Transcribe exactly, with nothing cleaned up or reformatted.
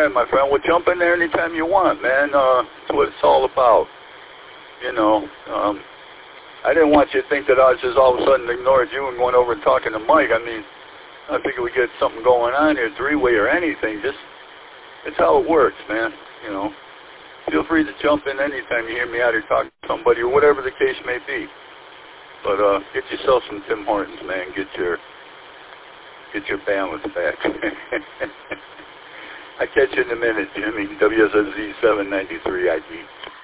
right, my friend. Well, jump in there anytime you want, man. Uh, that's what it's all about. You know, um, I didn't want you to think that I just all of a sudden ignored you and went over and talking to Mike. I mean, I figured we get something going on here, three-way or anything. Just, it's how it works, man. You know, feel free to jump in anytime you hear me out here talking to somebody or whatever the case may be. But uh, get yourself some Tim Hortons, man. Get your get your balance back. I catch you in a minute, Jimmy. W S S Z seven ninety-three I D.